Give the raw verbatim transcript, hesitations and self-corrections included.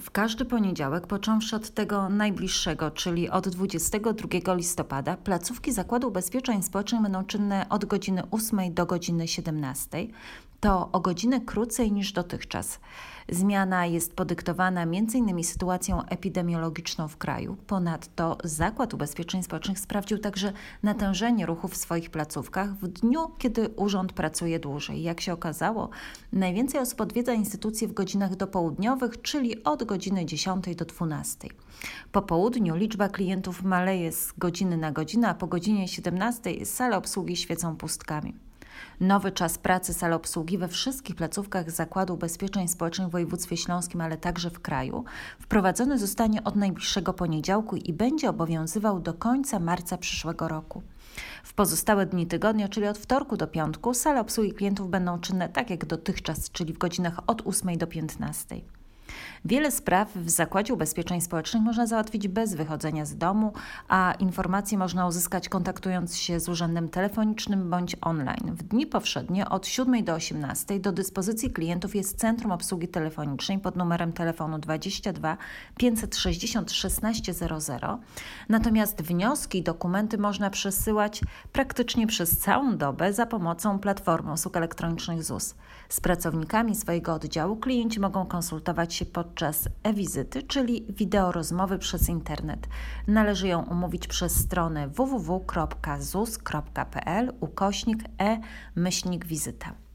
W każdy poniedziałek, począwszy od tego najbliższego, czyli od dwudziestego drugiego listopada, placówki Zakładu Ubezpieczeń Społecznych będą czynne od godziny ósmej do godziny siedemnastej. To o godzinę krócej niż dotychczas. Zmiana jest podyktowana między innymi sytuacją epidemiologiczną w kraju. Ponadto Zakład Ubezpieczeń Społecznych sprawdził także natężenie ruchu w swoich placówkach w dniu, kiedy urząd pracuje dłużej. Jak się okazało, najwięcej osób odwiedza instytucje w godzinach dopołudniowych, czyli od godziny dziesiątej do dwunastej. Po południu liczba klientów maleje z godziny na godzinę, a po godzinie siedemnastej sale obsługi świecą pustkami. Nowy czas pracy sal obsługi we wszystkich placówkach Zakładu Ubezpieczeń Społecznych w województwie śląskim, ale także w kraju, wprowadzony zostanie od najbliższego poniedziałku i będzie obowiązywał do końca marca przyszłego roku. W pozostałe dni tygodnia, czyli od wtorku do piątku, sale obsługi klientów będą czynne tak jak dotychczas, czyli w godzinach od ósmej do piętnastej. Wiele spraw w Zakładzie Ubezpieczeń Społecznych można załatwić bez wychodzenia z domu, a informacje można uzyskać kontaktując się z urzędem telefonicznym bądź online. W dni powszednie od siódmej do osiemnastej do dyspozycji klientów jest Centrum Obsługi Telefonicznej pod numerem telefonu dwadzieścia dwa pięćset sześćdziesiąt szesnaście zero zero. Natomiast wnioski i dokumenty można przesyłać praktycznie przez całą dobę za pomocą platformy usług elektronicznych Z U S. Z pracownikami swojego oddziału klienci mogą konsultować się podczas e-wizyty, czyli wideorozmowy przez internet. Należy ją umówić przez stronę w w w kropka z u s kropka p l ukośnik e-wizyta.